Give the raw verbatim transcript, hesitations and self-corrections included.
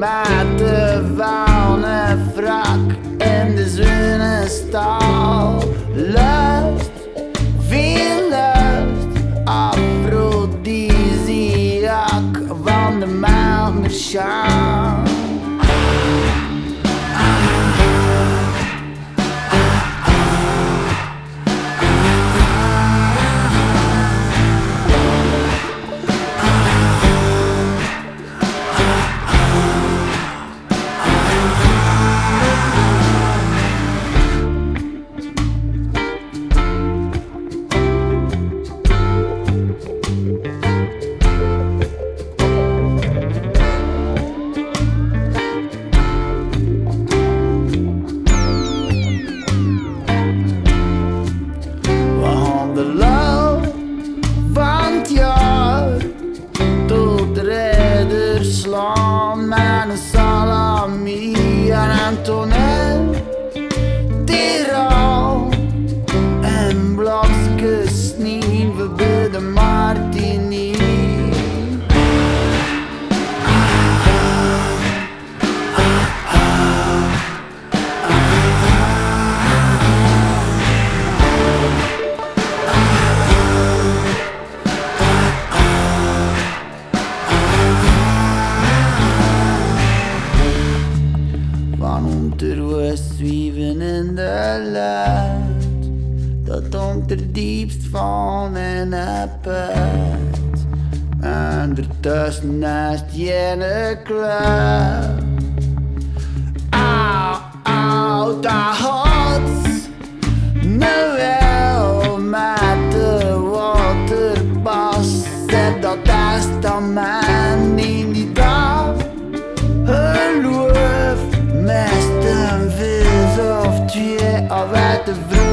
met de vuile wrak in de zonnestal. Lust, veel lust, afrodisiak van de melkmersjaan. Slaan met een salami en Antoinette Tiraal en blokjes niet, we bidden Martini. Van unterwegs zweven in de lucht, dat onderdiepst van in het bed. En ertussen naast jene club. Au, au, daar hot, nu wel met de waterbas. Zet dat testament in die dag, geloof. Mest een vis of twee of uit de vrouw.